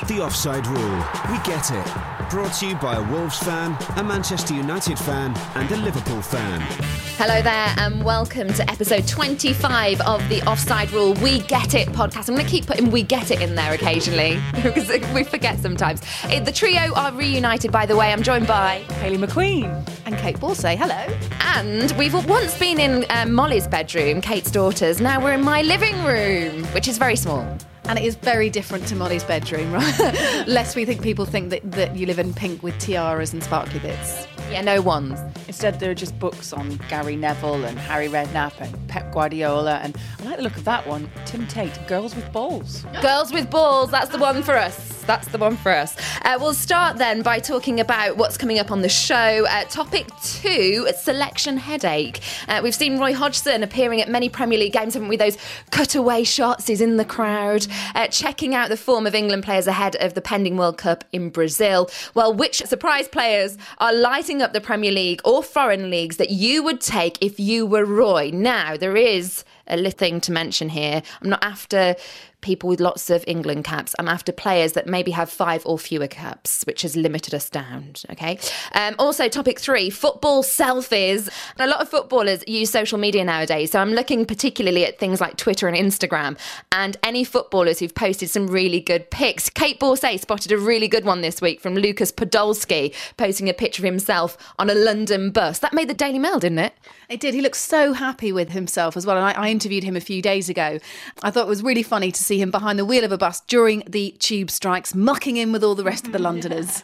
The Offside Rule. We get it. Brought to you by a Wolves fan, a Manchester United fan and a Liverpool fan. Hello there and welcome to episode 25 of the Offside Rule We Get It podcast. I'm going to keep putting We Get It in there occasionally because we forget sometimes. The trio are reunited, by the way. I'm joined by Hayley McQueen and Kate Borsay. Hello. And we've once been in Molly's bedroom, Kate's daughter's. Now we're in my living room, which is very small. And it is very different to Molly's bedroom, right? Lest we think people think that you live in pink with tiaras and sparkly bits. Yeah, no ones. Instead, there are just books on Gary Neville and Harry Redknapp and Pep Guardiola. And I like the look of that one, Tim Tate, Girls with Balls. Girls with Balls, that's the one for us. That's the one for us. We'll start then by talking about what's coming up on the show. Topic 2, selection headache. We've seen Roy Hodgson appearing at many Premier League games, haven't we? Those cutaway shots, he's in the crowd, checking out the form of England players ahead of the pending World Cup in Brazil. Well, which surprise players are lighting up the Premier League or foreign leagues that you would take if you were Roy? Now, there is a little thing to mention here. I'm not after people with lots of England caps. I'm after players that maybe have 5 or fewer caps, which has limited us down, okay? Also, topic 3, football selfies. A lot of footballers use social media nowadays, so I'm looking particularly at things like Twitter and Instagram, and any footballers who've posted some really good pics. Kate Borsay spotted a really good one this week from Lucas Podolski, posting a picture of himself on a London bus. That made the Daily Mail, didn't it? It did. He looked so happy with himself as well, and I interviewed him a few days ago. I thought it was really funny to see him behind the wheel of a bus during the tube strikes, mucking in with all the rest of the Londoners.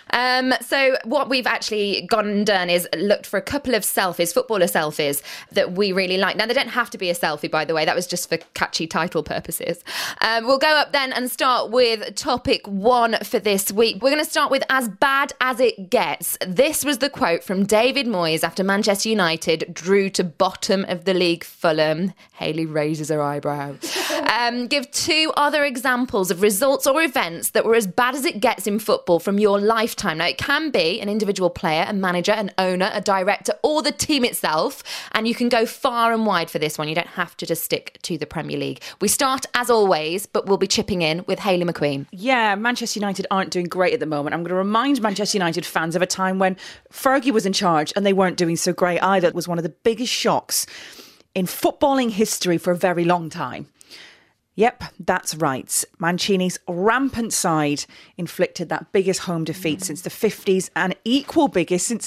So what we've actually gone and done is looked for a couple of selfies, footballer selfies, that we really like. Now, they don't have to be a selfie, by the way. That was just for catchy title purposes. We'll go up then and start with topic 1 for this week. We're going to start with as bad as it gets. This was the quote from David Moyes after Manchester United drew to bottom of the league Fulham. Hayley raises her eyebrow. Give 2 other examples of results or events that were as bad as it gets in football from your lifetime. Now, it can be an individual player, a manager, an owner, a director, or the team itself. And you can go far and wide for this one. You don't have to just stick to the Premier League. We start, as always, but we'll be chipping in with Hayley McQueen. Yeah, Manchester United aren't doing great at the moment. I'm going to remind Manchester United fans of a time when Fergie was in charge and they weren't doing so great either. It was one of the biggest shocks in footballing history for a very long time. Yep, that's right. Mancini's rampant side inflicted that biggest home defeat since the 50s and equal biggest since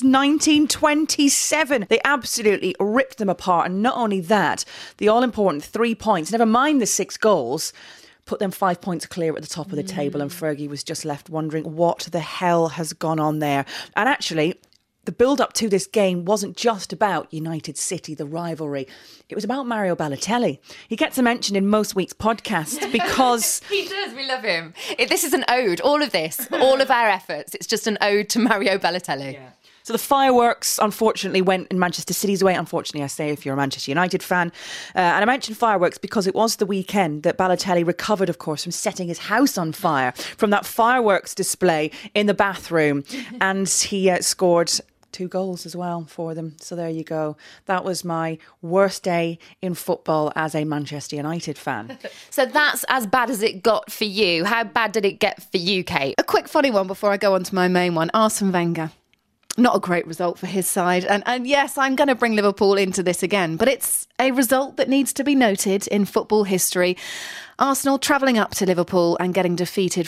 1927. They absolutely ripped them apart. And not only that, the all-important 3 points, never mind the 6 goals, put them 5 points clear at the top of the table. And Fergie was just left wondering what the hell has gone on there. And actually, the build-up to this game wasn't just about United City, the rivalry. It was about Mario Balotelli. He gets a mention in most weeks' podcasts because... He does, we love him. This is an ode, all of this, all of our efforts. It's just an ode to Mario Balotelli. Yeah. So the fireworks, unfortunately, went in Manchester City's way. Unfortunately, I say, if you're a Manchester United fan. And I mentioned fireworks because it was the weekend that Balotelli recovered, of course, from setting his house on fire from that fireworks display in the bathroom. And he scored 2 goals as well for them. So there you go. That was my worst day in football as a Manchester United fan. So that's as bad as it got for you. How bad did it get for you, Kate? A quick funny one before I go on to my main one. Arsene Wenger. Not a great result for his side. And yes, I'm going to bring Liverpool into this again, but it's a result that needs to be noted in football history. Arsenal travelling up to Liverpool and getting defeated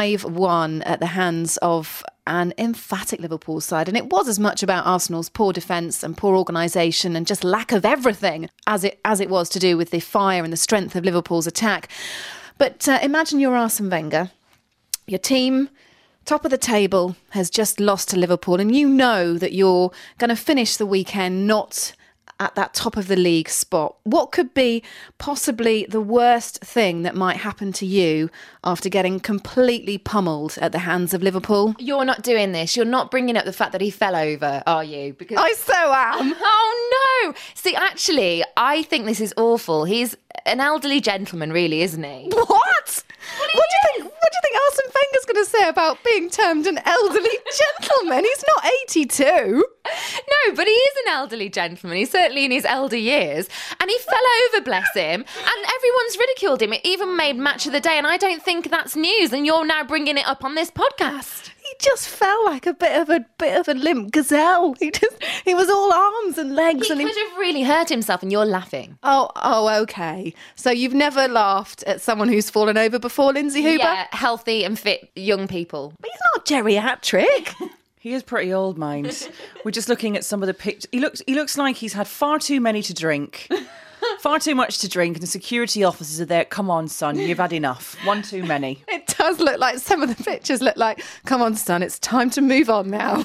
5-1 at the hands of an emphatic Liverpool side. And it was as much about Arsenal's poor defence and poor organisation and just lack of everything as it was to do with the fire and the strength of Liverpool's attack. But imagine you're Arsene Wenger, your team, top of the table, has just lost to Liverpool, and you know that you're going to finish the weekend not at that top of the league spot. What could be possibly the worst thing that might happen to you after getting completely pummeled at the hands of Liverpool? You're not doing this. You're not bringing up the fact that he fell over, are you? Because I so am. Oh, no. See, actually, I think this is awful. He's an elderly gentleman, really, isn't he? What? What do you think Arsene Wenger's going to say about being termed an elderly gentleman? He's not 82. No, but he is an elderly gentleman. He's certainly in his elder years. And he fell over, bless him. And everyone's ridiculed him. It even made Match of the Day. And I don't think that's news. And you're now bringing it up on this podcast. He just fell like a bit of a limp gazelle. He was all arms and legs. He could have really hurt himself, and you're laughing. Oh, okay. So you've never laughed at someone who's fallen over before, Lindsay Huber? Yeah, healthy and fit young people. But he's not geriatric. He is pretty old, mind. We're just looking at some of the pictures. He looks like he's had far too many to drink. Far too much to drink, and the security officers are there. Come on, son, you've had enough. One too many. It does look like, some of the pictures look like, come on, son, it's time to move on now.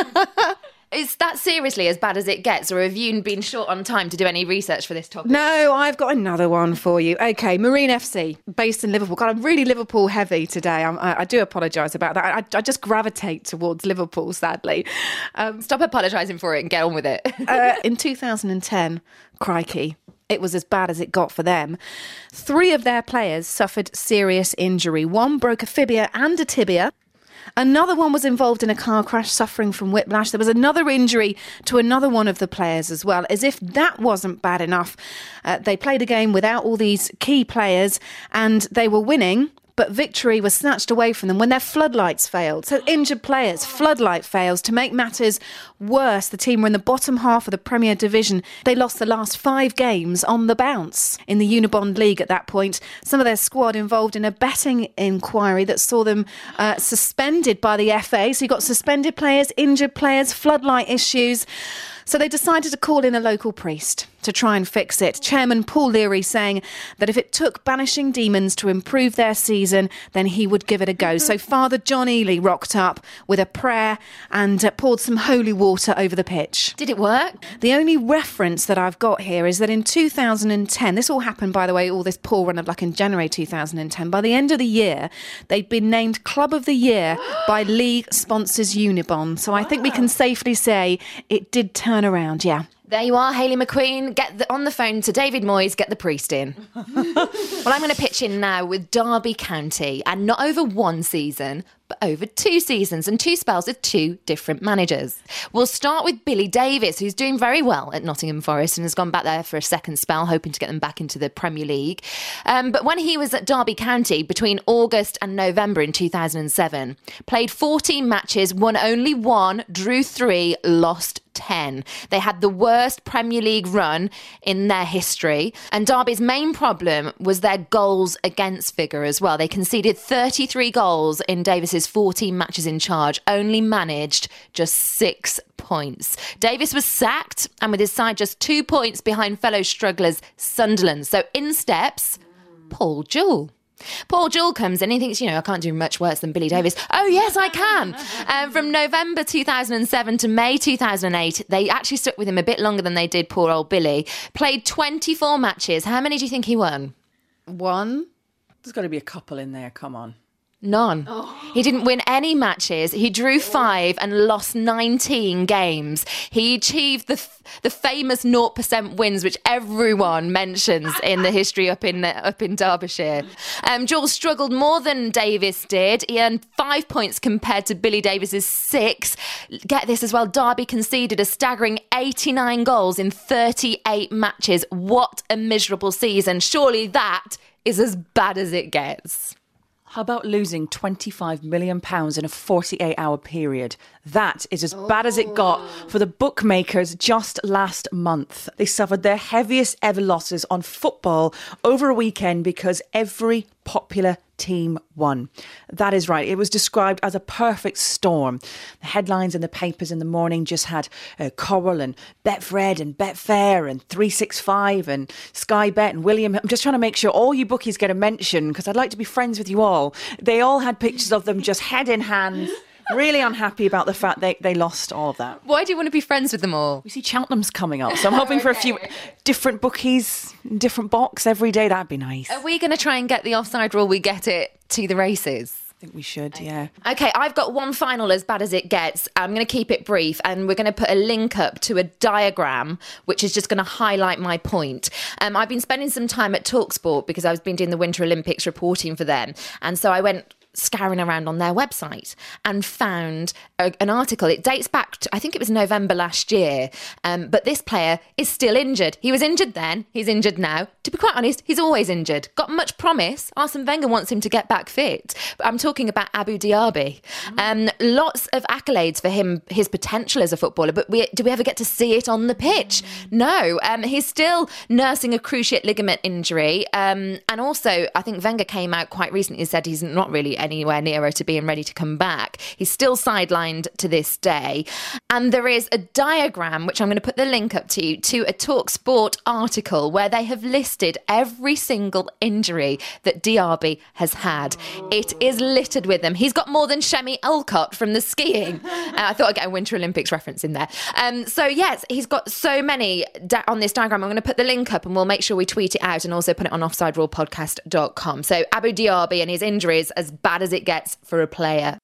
Is that seriously as bad as it gets, or have you been short on time to do any research for this topic? No, I've got another one for you. Okay, Marine FC, based in Liverpool. God, I'm really Liverpool heavy today. I do apologise about that. I just gravitate towards Liverpool, sadly. Stop apologising for it and get on with it. In 2010, crikey, it was as bad as it got for them. 3 of their players suffered serious injury. 1 broke a fibula and a tibia. Another one was involved in a car crash, suffering from whiplash. There was another injury to another one of the players as well. As if that wasn't bad enough, they played a game without all these key players and they were winning, but victory was snatched away from them when their floodlights failed. So injured players, floodlight fails. To make matters worse, the team were in the bottom half of the Premier Division. They lost the last 5 games on the bounce in the Unibond League at that point. Some of their squad involved in a betting inquiry that saw them suspended by the FA. So you got suspended players, injured players, floodlight issues. So they decided to call in a local priest to try and fix it. Chairman Paul Leary saying that if it took banishing demons to improve their season, then he would give it a go. So Father John Ely rocked up with a prayer and poured some holy water over the pitch. Did it work? The only reference that I've got here is that in 2010, this all happened, by the way, all this poor run of luck in January 2010. By the end of the year, they'd been named Club of the Year by league sponsors Unibond. So I think we can safely say it did turn around, yeah. There you are, Hayley McQueen. Get on the phone to David Moyes, get the priest in. Well, I'm going to pitch in now with Derby County, and not over 1 season, but over 2 seasons and 2 spells with 2 different managers. We'll start with Billy Davies, who's doing very well at Nottingham Forest and has gone back there for a second spell, hoping to get them back into the Premier League. But when he was at Derby County between August and November in 2007, played 14 matches, won only 1, drew 3, lost 10. They had the worst Premier League run in their history. And Derby's main problem was their goals against figure as well. They conceded 33 goals in Davis's 14 matches in charge, only managed just 6 points. Davis was sacked, and with his side just 2 points behind fellow strugglers Sunderland. So in steps Paul Jewell. Paul Jewell comes in and he thinks, I can't do much worse than Billy Davies. Oh, yes, I can. From November 2007 to May 2008, they actually stuck with him a bit longer than they did poor old Billy. Played 24 matches. How many do you think he won? 1. There's got to be a couple in there, come on. None. He didn't win any matches. He drew 5 and lost 19 games. He achieved the famous 0% wins, which everyone mentions in the history up in Derbyshire. Jewell struggled more than Davis did. He earned 5 points compared to Billy Davis's 6. Get this as well, Derby conceded a staggering 89 goals in 38 matches. What a miserable season. Surely that is as bad as it gets. How about losing £25 million in a 48-hour period? That is as bad as it got for the bookmakers just last month. They suffered their heaviest ever losses on football over a weekend because every popular team won. That is right. It was described as a perfect storm. The headlines in the papers in the morning just had Coral and Betfred and Betfair and 365 and Sky Bet and William. I'm just trying to make sure all you bookies get a mention because I'd like to be friends with you all. They all had pictures of them just head in hand, really unhappy about the fact they lost all of that. Why do you want to be friends with them all? We see Cheltenham's coming up, so I'm hoping for a few different bookies, different box every day. That'd be nice. Are we going to try and get the offside rule? We get it to the races. I think we should, yeah. Okay, I've got one final as bad as it gets. I'm going to keep it brief and we're going to put a link up to a diagram which is just going to highlight my point. I've been spending some time at TalkSport because I've been doing the Winter Olympics reporting for them. And so I went scouring around on their website and found an article. It dates back to, I think it was November last year, but this player is still injured. He was injured then, he's injured now. To be quite honest, he's always injured. Got much promise. Arsene Wenger wants him to get back fit. But I'm talking about Abu Diaby. Lots of accolades for him, his potential as a footballer, but do we ever get to see it on the pitch? No. He's still nursing a cruciate ligament injury. And also, I think Wenger came out quite recently and said he's not really anywhere nearer to being ready to come back. He's still sidelined to this day. And there is a diagram, which I'm going to put the link up to you, to a TalkSport article where they have listed every single injury that Diaby has had. It is littered with them. He's got more than Shemi Alcott from the skiing. I thought I'd get a Winter Olympics reference in there. So yes, he's got so many on this diagram. I'm going to put the link up and we'll make sure we tweet it out and also put it on offsiderulepodcast.com. So Abu Diaby and his injuries, as bad as it gets for a player.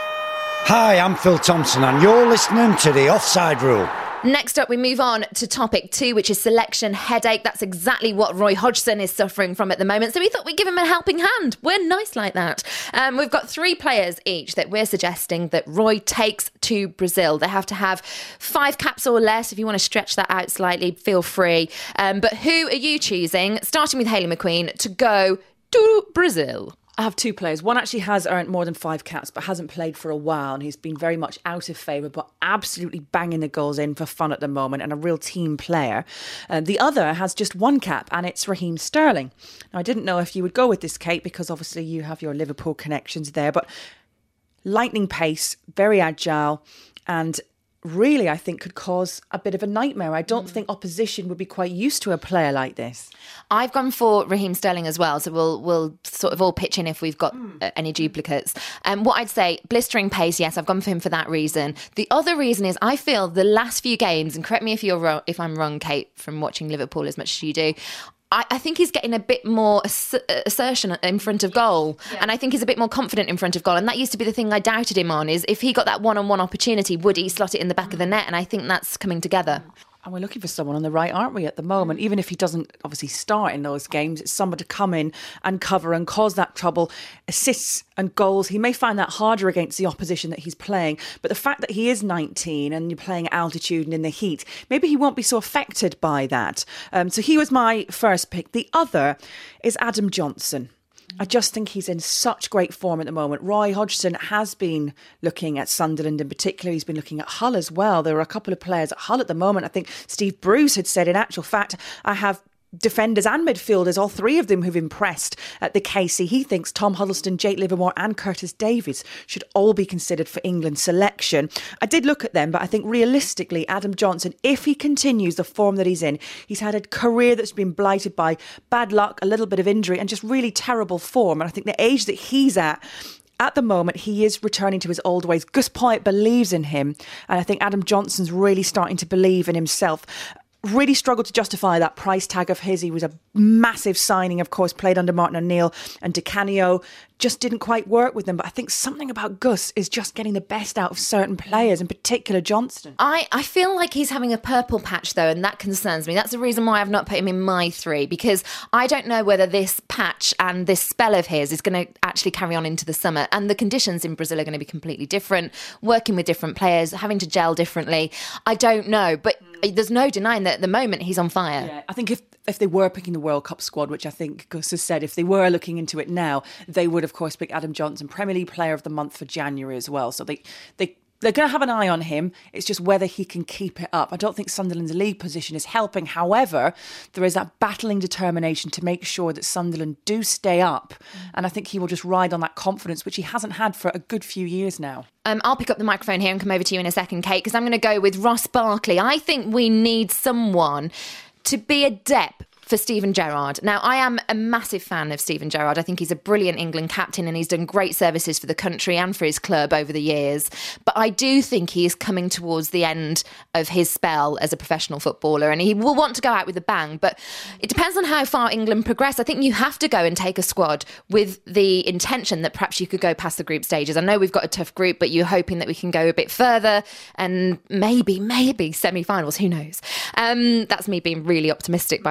Hi, I'm Phil Thompson and you're listening to The Offside Rule. Next up, we move on to topic 2, which is selection headache. That's exactly what Roy Hodgson is suffering from at the moment. So we thought we'd give him a helping hand. We're nice like that. We've got 3 players each that we're suggesting that Roy takes to Brazil. They have to have 5 caps or less. If you want to stretch that out slightly, feel free. But who are you choosing, starting with Hayley McQueen, to go to Brazil? I have 2 players. One actually has earned more than 5 caps, but hasn't played for a while, and he's been very much out of favour, but absolutely banging the goals in for fun at the moment, and a real team player. The other has just 1 cap, and it's Raheem Sterling. Now, I didn't know if you would go with this, Kate, because obviously you have your Liverpool connections there, but lightning pace, very agile, and really, I think, could cause a bit of a nightmare. I don't think opposition would be quite used to a player like this. I've gone for Raheem Sterling as well, so we'll sort of all pitch in if we've got any duplicates. What I'd say, blistering pace, yes, I've gone for him for that reason. The other reason is I feel the last few games, and correct me if I'm wrong, Kate, from watching Liverpool as much as you do, I think he's getting a bit more assertion in front of goal. Yeah. And I think he's a bit more confident in front of goal. And that used to be the thing I doubted him on, is if he got that one-on-one opportunity, would he slot it in the back of the net? And I think that's coming together. And we're looking for someone on the right, aren't we, at the moment? Even if he doesn't obviously start in those games, it's someone to come in and cover and cause that trouble, assists and goals. He may find that harder against the opposition that he's playing, but the fact that he is 19 and you're playing at altitude and in the heat, maybe he won't be so affected by that. So he was my first pick. The other is Adam Johnson. I just think he's in such great form at the moment. Roy Hodgson has been looking at Sunderland in particular. He's been looking at Hull as well. There are a couple of players at Hull at the moment. I think Steve Bruce had said, in actual fact, I have defenders and midfielders, all 3 of them who've impressed at the KC. He thinks Tom Huddleston, Jake Livermore and Curtis Davies should all be considered for England's selection. I did look at them, but I think realistically, Adam Johnson, if he continues the form that he's in, he's had a career that's been blighted by bad luck, a little bit of injury and just really terrible form. And I think the age that he's at the moment, he is returning to his old ways. Gus Poyet believes in him. And I think Adam Johnson's really starting to believe in himself. Really struggled to justify that price tag of his. He was a massive signing, of course, played under Martin O'Neill and Di Canio. Just didn't quite work with them. But I think something about Gus is just getting the best out of certain players, in particular Johnston. I feel like he's having a purple patch, though, and that concerns me. That's the reason why I've not put him in my 3, because I don't know whether this patch and this spell of his is going to actually carry on into the summer. And the conditions in Brazil are going to be completely different, working with different players, having to gel differently. I don't know, but there's no denying that at the moment he's on fire. Yeah, I think if they were picking the World Cup squad, which I think Gus has said, if they were looking into it now, they would, of course, pick Adam Johnson, Premier League Player of the Month for January as well. So they're going to have an eye on him. It's just whether he can keep it up. I don't think Sunderland's league position is helping. However, there is that battling determination to make sure that Sunderland do stay up. And I think he will just ride on that confidence, which he hasn't had for a good few years now. I'll pick up the microphone here and come over to you in a second, Kate, because I'm going to go with Ross Barkley. I think we need someone to be a depth for Steven Gerrard. Now, I am a massive fan of Steven Gerrard. I think he's a brilliant England captain and he's done great services for the country and for his club over the years. But I do think he is coming towards the end of his spell as a professional footballer and he will want to go out with a bang. But it depends on how far England progress. I think you have to go and take a squad with the intention that perhaps you could go past the group stages. I know we've got a tough group, but you're hoping that we can go a bit further and maybe semi-finals. Who knows? That's me being really optimistic, by the way.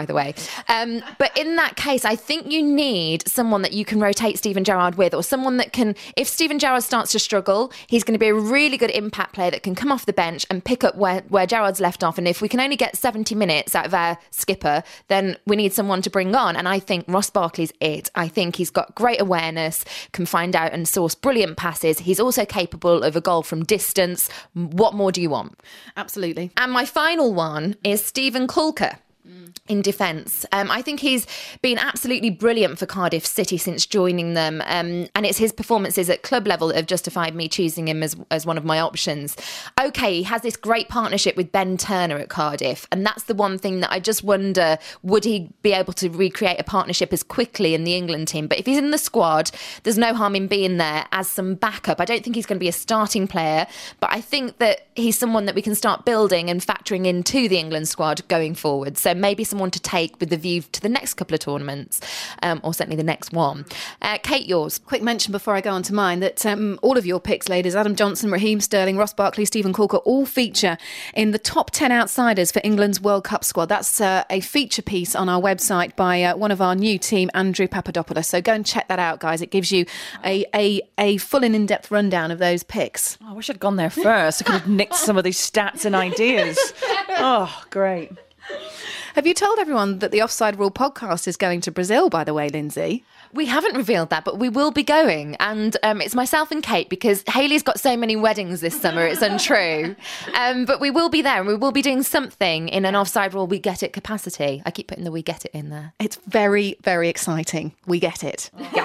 But in that case, I think you need someone that you can rotate Steven Gerrard with, or someone that can, if Steven Gerrard starts to struggle, he's going to be a really good impact player that can come off the bench and pick up where Gerrard's left off. And if we can only get 70 minutes out of our skipper, then we need someone to bring on. And I think Ross Barkley's it. I think he's got great awareness, can find out and source brilliant passes. He's also capable of a goal from distance. What more do you want? Absolutely. And my final one is Stephen Coulker. In defence. I think he's been absolutely brilliant for Cardiff City since joining them, and it's his performances at club level that have justified me choosing him as one of my options. OK, he has this great partnership with Ben Turner at Cardiff, and that's the one thing that I just wonder, would he be able to recreate a partnership as quickly in the England team? But if he's in the squad, there's no harm in being there as some backup. I don't think he's going to be a starting player, but I think that he's someone that we can start building and factoring into the England squad going forward. So maybe someone to take with the view to the next couple of tournaments, or certainly the next one. Kate, yours. Quick mention before I go on to mine that all of your picks, ladies, Adam Johnson, Raheem Sterling, Ross Barkley, Stephen Coulker, all feature in the top 10 outsiders for England's World Cup squad. That's a feature piece on our website by one of our new team, Andrew Papadopoulos. So go and check that out, guys. It gives you a full and in-depth rundown of those picks. I wish I'd gone there first. I could have nicked some of these stats and ideas. Oh, great. Have you told everyone that the Offside Rule podcast is going to Brazil, by the way, Lindsay? We haven't revealed that, but we will be going. And it's myself and Kate, because Hayley's got so many weddings this summer, it's untrue. But we will be there, and we will be doing something in an Offside Rule We Get It capacity. I keep putting the We Get It in there. It's very, very exciting. We get it. Yeah.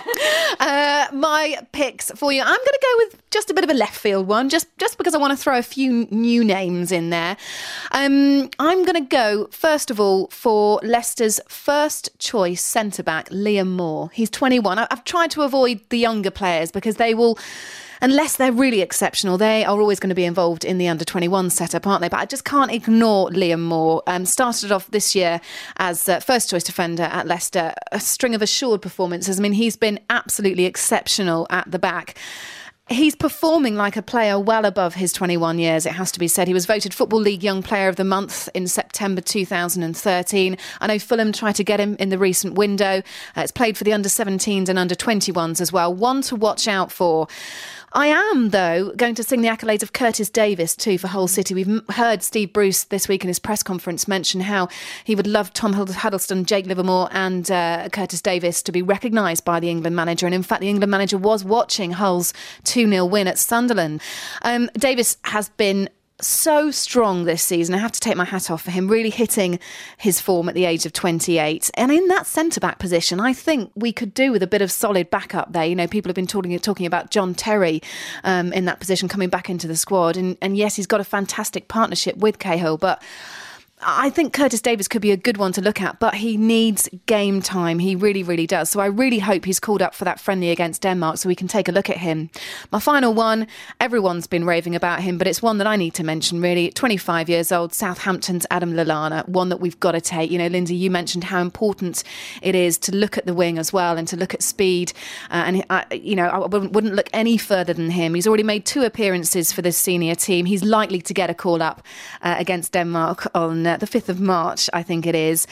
My picks for you. I'm going to go with just a bit of a left field one, just because I want to throw a few new names in there. I'm going to go, first of all, for Leicester's first choice centre-back, Liam Moore. He's 21. I've tried to avoid the younger players because they will, unless they're really exceptional, they are always going to be involved in the under-21 setup, aren't they? But I just can't ignore Liam Moore. Started off this year as first choice defender at Leicester. A string of assured performances. I mean, he's been absolutely exceptional at the back. He's performing like a player well above his 21 years, it has to be said. He was voted Football League Young Player of the Month in September 2013. I know Fulham tried to get him in the recent window. It's played for the under-17s and under-21s as well. One to watch out for. I am, though, going to sing the accolades of Curtis Davies, too, for Hull City. We've heard Steve Bruce this week in his press conference mention how he would love Tom Huddleston, Jake Livermore and Curtis Davies to be recognised by the England manager. And in fact, the England manager was watching Hull's 2-0 win at Sunderland. Davies has been so strong this season. I have to take my hat off for him, really hitting his form at the age of 28. And in that centre-back position, I think we could do with a bit of solid backup there. You know, people have been talking about John Terry in that position coming back into the squad. And yes, he's got a fantastic partnership with Cahill, but I think Curtis Davies could be a good one to look at, but he needs game time. He really, really does. So I really hope he's called up for that friendly against Denmark so we can take a look at him. My final one, everyone's been raving about him, but it's one that I need to mention, really. 25 years old, Southampton's Adam Lallana, one that we've got to take. You know, Lindsay, you mentioned how important it is to look at the wing as well and to look at speed. I wouldn't look any further than him. He's already made 2 appearances for this senior team. He's likely to get a call up against Denmark on the 5th of March, I think it is.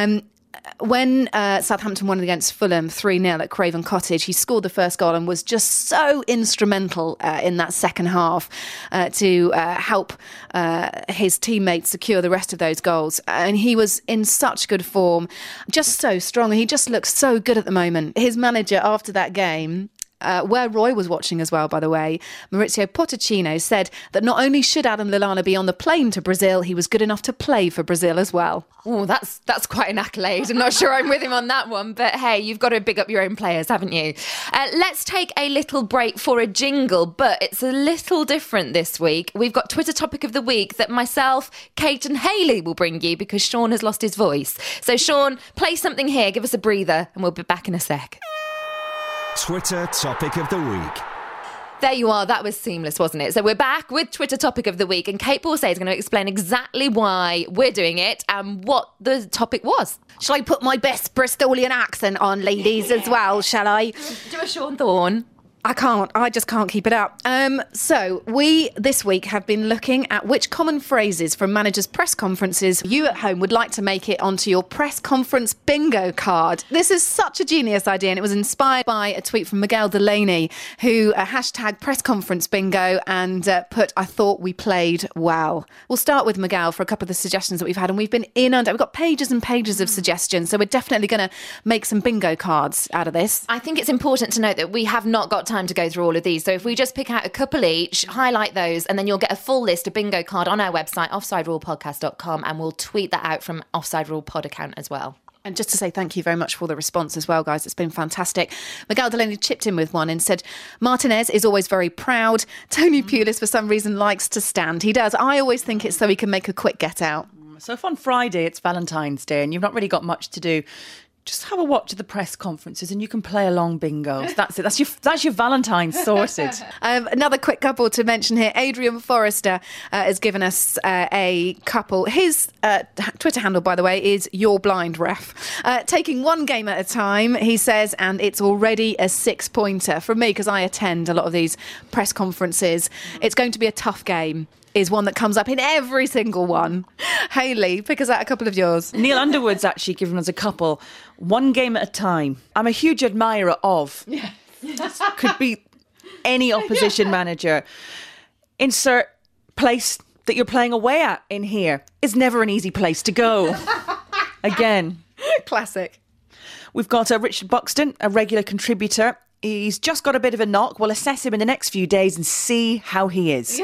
When Southampton won against Fulham 3-0 at Craven Cottage, he scored the first goal and was just so instrumental in that second half to help his teammates secure the rest of those goals. And he was in such good form, just so strong. He just looks so good at the moment. His manager, after that game, where Roy was watching as well, by the way, Maurizio Pochettino said that not only should Adam Lallana be on the plane to Brazil, he was good enough to play for Brazil as well. Oh, that's quite an accolade. I'm not sure I'm with him on that one, but hey, you've got to big up your own players, haven't you? Let's take a little break for a jingle, but it's a little different this week. We've got Twitter topic of the week that myself, Kate and Hayley will bring you because Sean has lost his voice. So Sean, play something here, give us a breather, and we'll be back in a sec. Twitter topic of the week. There you are. That was seamless, wasn't it? So we're back with Twitter topic of the week, and Kate Borsay is going to explain exactly why we're doing it and what the topic was. Shall I put my best Bristolian accent on, ladies, as well, shall I? Do a Sean Thorne. I just can't keep it up. So we, this week, have been looking at which common phrases from managers' press conferences you at home would like to make it onto your press conference bingo card. This is such a genius idea, and it was inspired by a tweet from Miguel Delaney, who hashtag press conference bingo and put, "I thought we played well." We'll start with Miguel for a couple of the suggestions that we've had, and we've got pages and pages of suggestions, so we're definitely going to make some bingo cards out of this. I think it's important to note that we have not got time to go through all of these. So if we just pick out a couple each, highlight those, and then you'll get a full list of bingo card on our website, offsiderulepodcast.com, and we'll tweet that out from Offside Rule Pod account as well. And just to say thank you very much for the response as well, guys. It's been fantastic. Miguel Delaney chipped in with one and said, "Martinez is always very proud. Tony Pulis, for some reason, likes to stand. He does. I always think it's so he can make a quick get out." So if on Friday it's Valentine's Day and you've not really got much to do, just have a watch of the press conferences and you can play along bingos. That's it. That's your Valentine's sorted. Another quick couple to mention here. Adrian Forrester has given us a couple. His Twitter handle, by the way, is Your Blind Ref. Taking one game at a time, he says, and it's already a 6-pointer. From me, because I attend a lot of these press conferences, it's going to be a tough game. Is one that comes up in every single one. Hayley, pick us out a couple of yours. Neil Underwood's actually given us a couple. One game at a time. I'm a huge admirer of. Yeah. Could be any opposition manager. Insert place that you're playing away at in here. Is never an easy place to go. Again. Classic. We've got Richard Buxton, a regular contributor. He's just got a bit of a knock. We'll assess him in the next few days and see how he is.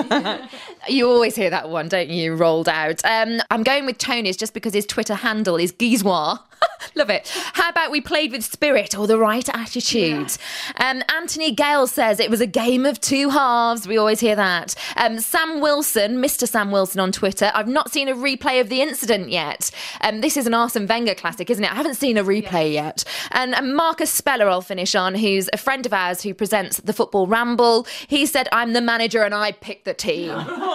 You always hear that one, don't you, rolled out. I'm going with Tony's just because his Twitter handle is Guizois. Love it. How about we played with spirit or the right attitude? Yeah. Anthony Gale says it was a game of two halves. We always hear that. Sam Wilson, Mr. Sam Wilson on Twitter. I've not seen a replay of the incident yet. This is an Arsene Wenger classic, isn't it? I haven't seen a replay yet. And Marcus Speller I'll finish on, who's a friend of ours who presents the Football Ramble. He said, "I'm the manager and I pick the team."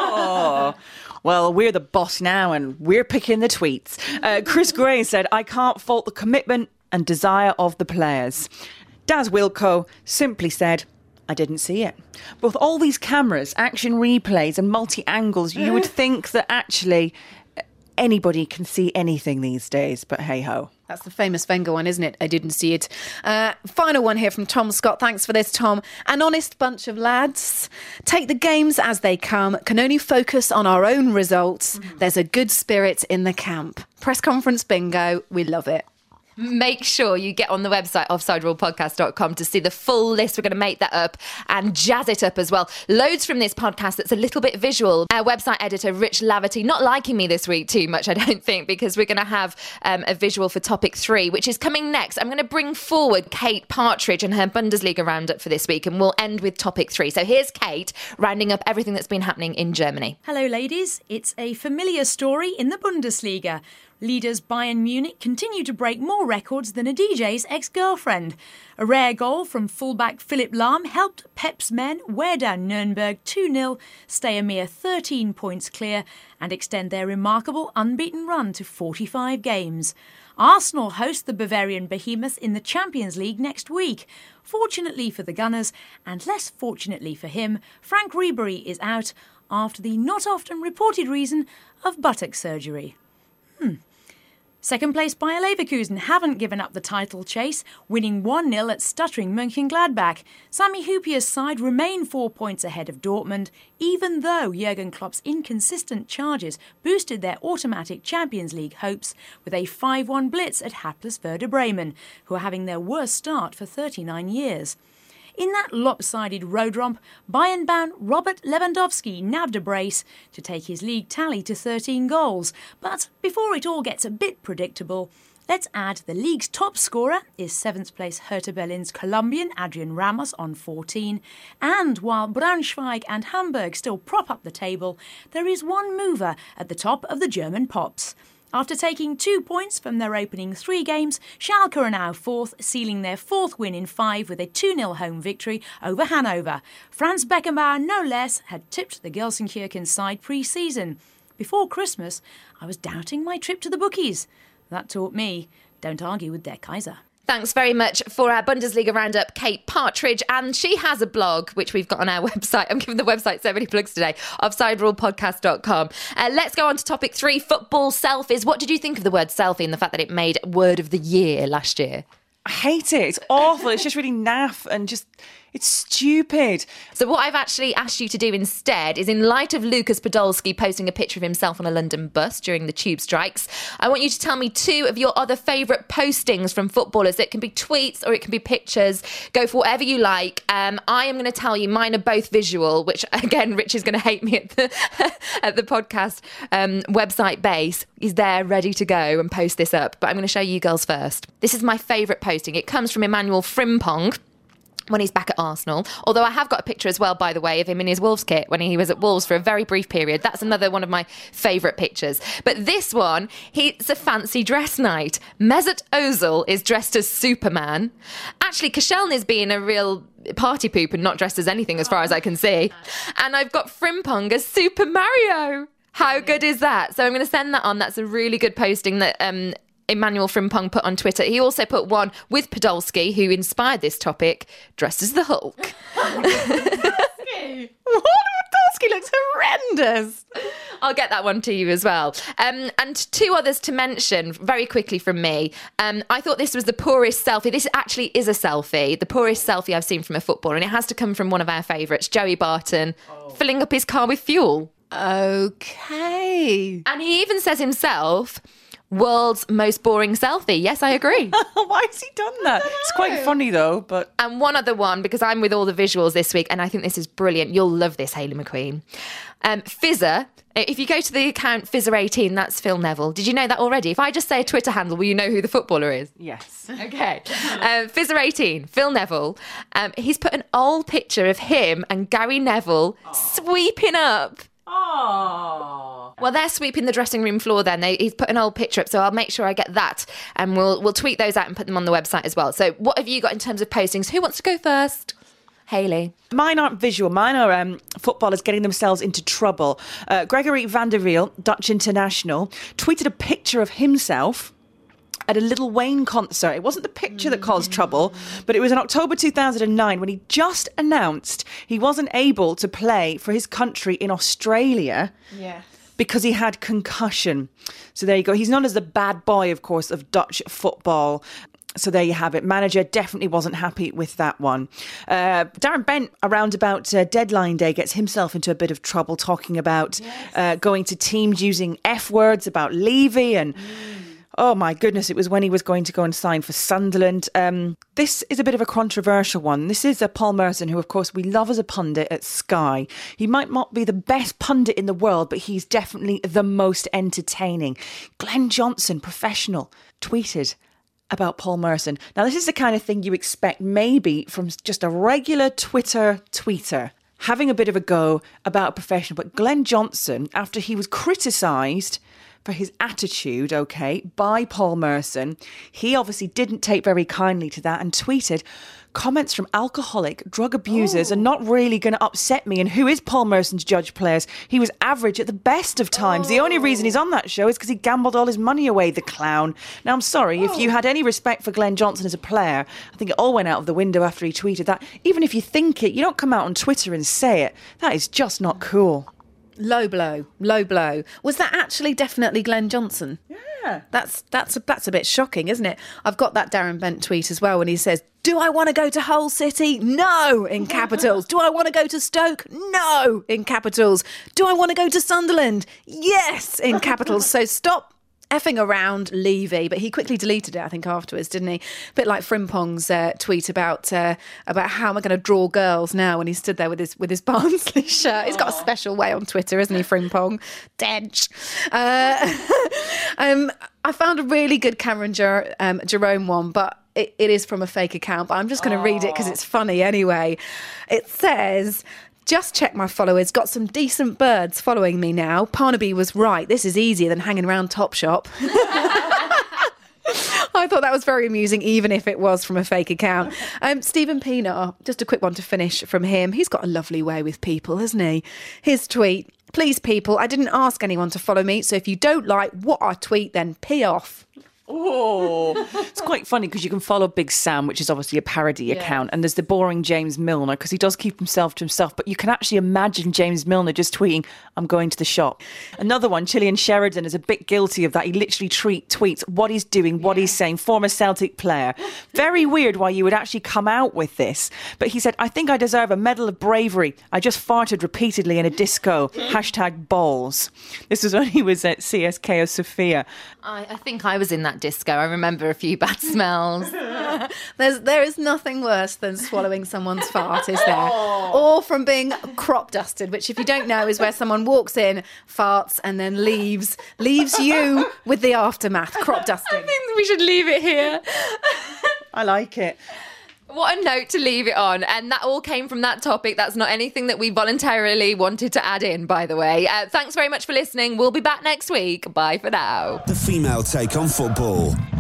Oh. Well, we're the boss now and we're picking the tweets. Chris Gray said, "I can't fault the commitment and desire of the players." Daz Wilco simply said, "I didn't see it." But with all these cameras, action replays and multi-angles, you would think that actually anybody can see anything these days, but hey-ho. That's the famous Wenger one, isn't it? I didn't see it. Final one here from Tom Scott. Thanks for this, Tom. "An honest bunch of lads. Take the games as they come. Can only focus on our own results. There's a good spirit in the camp." Press conference bingo. We love it. Make sure you get on the website offsiderulepodcast.com to see the full list. We're going to make that up and jazz it up as well. Loads from this podcast that's a little bit visual. Our website editor, Rich Laverty, not liking me this week too much, I don't think, because we're going to have a visual for topic 3, which is coming next. I'm going to bring forward Kate Partridge and her Bundesliga roundup for this week, and we'll end with topic 3. So here's Kate rounding up everything that's been happening in Germany. Hello, ladies. It's a familiar story in the Bundesliga. Leaders Bayern Munich continue to break more records than a DJ's ex-girlfriend. A rare goal from fullback Philipp Lahm helped Pep's men wear down Nürnberg 2-0, stay a mere 13 points clear and extend their remarkable unbeaten run to 45 games. Arsenal host the Bavarian behemoth in the Champions League next week. Fortunately for the Gunners, and less fortunately for him, Frank Ribery is out after the not often reported reason of buttock surgery. Second place Bayer Leverkusen haven't given up the title chase, winning 1-0 at stuttering Mönchengladbach. Sami Hyypiä's side remain 4 points ahead of Dortmund, even though Jurgen Klopp's inconsistent charges boosted their automatic Champions League hopes with a 5-1 blitz at hapless Werder Bremen, who are having their worst start for 39 years. In that lopsided road romp, Bayern-bound Robert Lewandowski nabbed a brace to take his league tally to 13 goals. But before it all gets a bit predictable, let's add the league's top scorer is 7th place Hertha Berlin's Colombian Adrian Ramos on 14. And while Braunschweig and Hamburg still prop up the table, there is one mover at the top of the German Pops. After taking 2 points from their opening 3 games, Schalke are now 4th, sealing their 4th win in 5 with a 2-0 home victory over Hanover. Franz Beckenbauer, no less, had tipped the Gelsenkirchen side pre-season. Before Christmas, I was doubting my trip to the bookies. That taught me, don't argue with Der Kaiser. Thanks very much for our Bundesliga roundup, Kate Partridge. And she has a blog, which we've got on our website. I'm giving the website so many plugs today, offsiderulepodcast.com. Let's go on to topic 3, football selfies. What did you think of the word selfie and the fact that it made word of the year last year? I hate it. It's awful. It's just really naff and just... it's stupid. So what I've actually asked you to do instead is, in light of Lucas Podolski posting a picture of himself on a London bus during the tube strikes, I want you to tell me 2 of your other favourite postings from footballers. It can be tweets or it can be pictures. Go for whatever you like. I am going to tell you mine are both visual, which again, Rich is going to hate me at the podcast website base. He's there ready to go and post this up. But I'm going to show you girls first. This is my favourite posting. It comes from Emmanuel Frimpong when he's back at Arsenal. Although I have got a picture as well, by the way, of him in his Wolves kit when he was at Wolves for a very brief period. That's another one of my favourite pictures. But this one, it's a fancy dress night. Mesut Ozil is dressed as Superman. Actually, Koscielny's being a real party poop and not dressed as anything as far as I can see. And I've got Frimpong as Super Mario. How good is that? So I'm going to send that on. That's a really good posting that Emmanuel Frimpong put on Twitter. He also put one with Podolski, who inspired this topic, dressed as the Hulk. Podolski looks horrendous. I'll get that one to you as well. And 2 others to mention very quickly from me. I thought this was the poorest selfie. This actually is a selfie, the poorest selfie I've seen from a footballer, and it has to come from one of our favourites, Joey Barton, filling up his car with fuel. Okay. And he even says himself, world's most boring selfie. Yes, I agree. Why has he done that? It's quite funny though, but... And one other one, because I'm with all the visuals this week, and I think this is brilliant. You'll love this, Hayley McQueen. Fizzer. If you go to the account Fizzer18, that's Phil Neville. Did you know that already? If I just say a Twitter handle, will you know who the footballer is? Yes. Okay. Fizzer18, Phil Neville. He's put an old picture of him and Gary Neville sweeping up. Oh. Well, they're sweeping the dressing room floor then. He's put an old picture up, so I'll make sure I get that. And we'll tweet those out and put them on the website as well. So what have you got in terms of postings? Who wants to go first? Hayley. Mine aren't visual. Mine are footballers getting themselves into trouble. Gregory van der Wiel, Dutch international, tweeted a picture of himself at a Lil Wayne concert. It wasn't the picture that caused trouble, but it was in October 2009 when he just announced he wasn't able to play for his country in Australia. Yeah. Because he had concussion. So there you go. He's known as the bad boy, of course, of Dutch football. So there you have it. Manager definitely wasn't happy with that one. Darren Bent, around about deadline day, gets himself into a bit of trouble talking about going to teams using F words about Levy and... Oh my goodness, it was when he was going to go and sign for Sunderland. This is a bit of a controversial one. This is Paul Merson, who of course we love as a pundit at Sky. He might not be the best pundit in the world, but he's definitely the most entertaining. Glenn Johnson, professional, tweeted about Paul Merson. Now this is the kind of thing you expect maybe from just a regular Twitter tweeter, having a bit of a go about a professional. But Glenn Johnson, after he was criticised for his attitude, by Paul Merson, he obviously didn't take very kindly to that and tweeted, comments from alcoholic drug abusers are not really going to upset me. And who is Paul Merson to judge players? He was average at the best of times. The only reason he's on that show is because he gambled all his money away, the clown. Now, I'm sorry, if you had any respect for Glenn Johnson as a player, I think it all went out of the window after he tweeted that. Even if you think it, you don't come out on Twitter and say it. That is just not cool. Low blow. Was that actually definitely Glenn Johnson? Yeah. That's a bit shocking, isn't it? I've got that Darren Bent tweet as well when he says, do I want to go to Hull City? No, in capitals. Do I want to go to Stoke? No, in capitals. Do I want to go to Sunderland? Yes, in capitals. So stop effing around Levy, but he quickly deleted it, I think, afterwards, didn't he? A bit like Frimpong's tweet about how am I going to draw girls now when he stood there with his Barnsley shirt. He's got a special way on Twitter, isn't he, Frimpong? Dench. I found a really good Cameron Jerome one, but it is from a fake account, but I'm just going to read it because it's funny anyway. It says... Just check my followers. Got some decent birds following me now. Parnaby was right. This is easier than hanging around Topshop. I thought that was very amusing, even if it was from a fake account. Stephen Pienaar, just a quick one to finish from him. He's got a lovely way with people, hasn't he? His tweet, please people, I didn't ask anyone to follow me, so if you don't like what I tweet, then pee off. Oh, it's quite funny because you can follow Big Sam, which is obviously a parody account, and there's the boring James Milner because he does keep himself to himself, but you can actually imagine James Milner just tweeting, I'm going to the shop. Another one, Chilean Sheridan, is a bit guilty of that. He literally tweets what he's doing, what he's saying, former Celtic player. Very weird why you would actually come out with this. But he said, I think I deserve a medal of bravery. I just farted repeatedly in a disco. #balls. This was when he was at CSKA Sofia. I think I was in that disco. I remember a few bad smells. There is nothing worse than swallowing someone's fart, is there? Or from being crop dusted, which, if you don't know, is where someone walks in, farts, and then leaves you with the aftermath. Crop dusting. I think we should leave it here. I like it. What a note to leave it on. And that all came from that topic. That's not anything that we voluntarily wanted to add in, by the way. Thanks very much for listening. We'll be back next week. Bye for now. The female take on football.